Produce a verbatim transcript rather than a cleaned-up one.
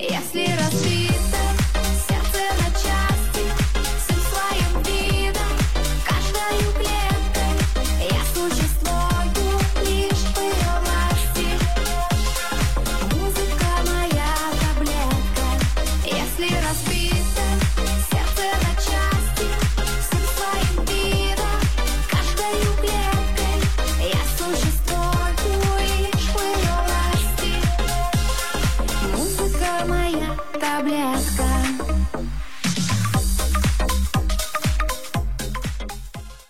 Если разбито сердце на части, всем своим видом, каждою клеткой я существую лишь в ее власти. Музыка моя таблетка. Если разбито сердце на части, всем своим видом, каждою клеткой я существую лишь в ее власти. Музыка моя таблетка.